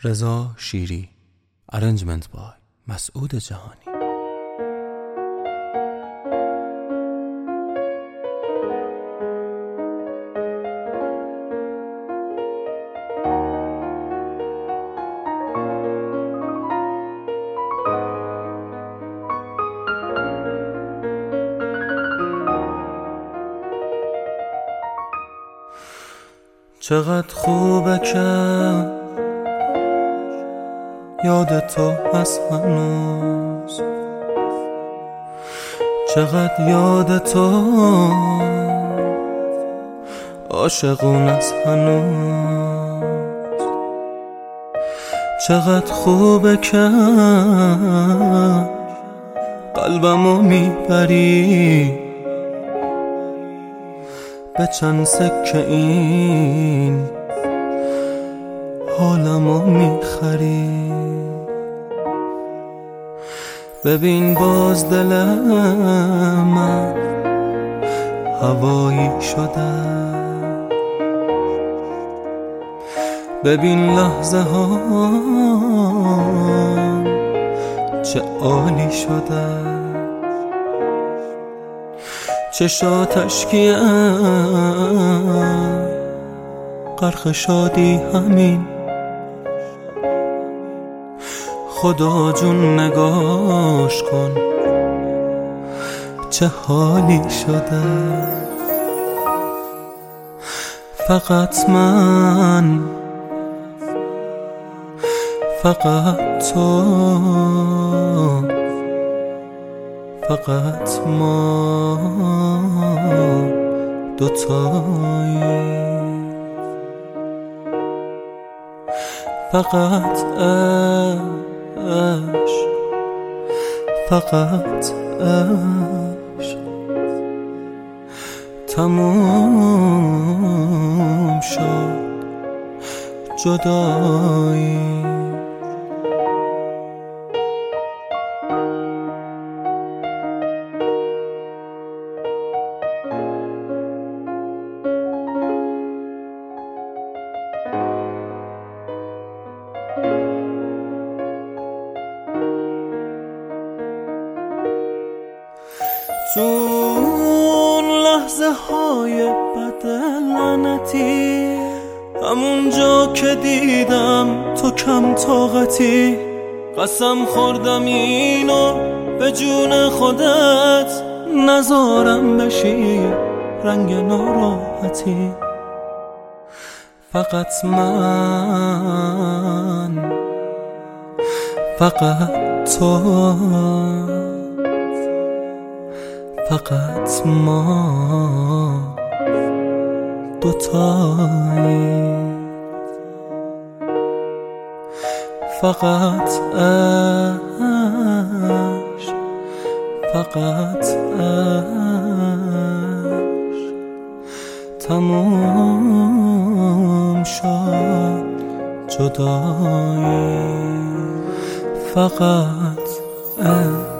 رضا شیری. ارنجمنت بای مسعود جهانی. چقدر خوبه که یاد تو هست هنوز، چقدر یاد تو عاشقون است هنوز، چقدر خوبه که قلبمو میبری به چند سکه این حالمو میخری. ببین باز دل من هوایی شده، ببین لحظه ها چه عالی شده، چشاتش کیه غرق شادی همین، خدا جون نگاش کن چه حالی شده. فقط من، فقط تو، فقط ما دوتایی، فقط عشق، فقط عشق، تموم شد جدایی. تو اون لحظه های بد لعنتی، همون جا که دیدم تو کم طاقتی، قسم خوردم اینو به جون خودت نذارم بشی رنگ ناراحتی. فقط من، فقط تو، فقط ما دوتایی، فقط عشق، فقط عشق، تموم شد جدایی. فقط عشق.